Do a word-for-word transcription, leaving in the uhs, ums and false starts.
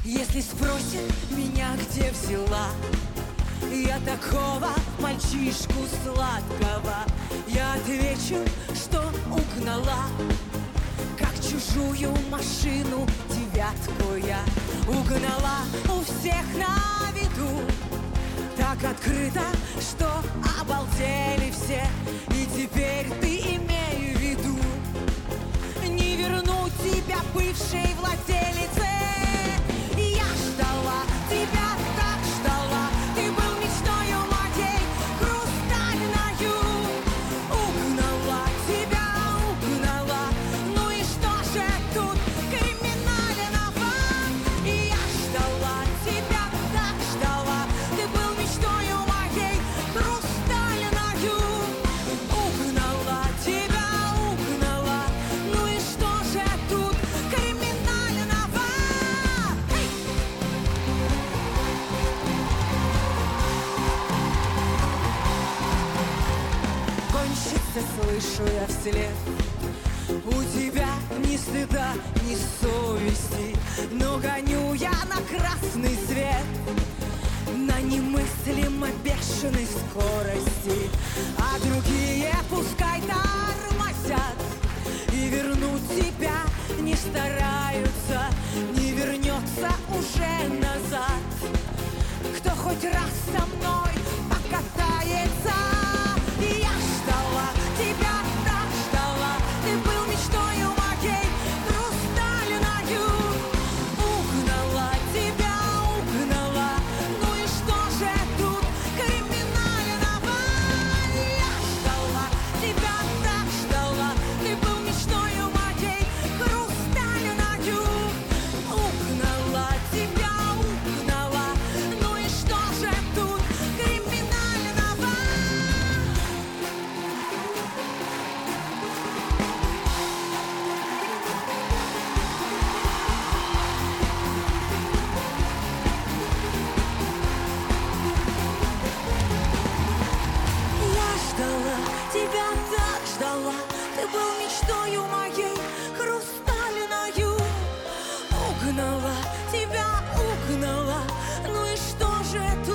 Если спросят меня, где взяла я такого мальчишку сладкого, я отвечу, что угнала, как чужую машину девятку я угнала у всех на виду, так открыто, что обалдели все. И теперь ты имей в виду, не верну тебя бывшей владелице. Я ждала тебя, так ждала, ты был мечтою моей хрустальною. Угнала тебя, угнала, ну и что же тут криминального? Я ждала тебя, так ждала, ты был мечтою моей хрустальною. Угнала тебя, угнала, ну и что же тут криминального? Эй! Кончится, слышу я вслед, у тебя ни стыда, ни совести, но гоню я на красный свет на немыслимо бешеной скорости, а другие пускай тормозят и вернуть тебя не стараются, не вернется уже назад, кто хоть раз со мной покатается. И я ждала тебя, так ждала, ты был мечтою моей хрустальною. Угнала тебя, угнала, ну и что же тут криминального? Я ждала тебя, так ждала, ты был мечтою моей хрустальною. Угнала тебя, угнала, ну и что же тут криминального? Я ждала тебя, так ждала, ты был мечтою моей хрустальною. Угнала тебя, угнала, ну и что же тут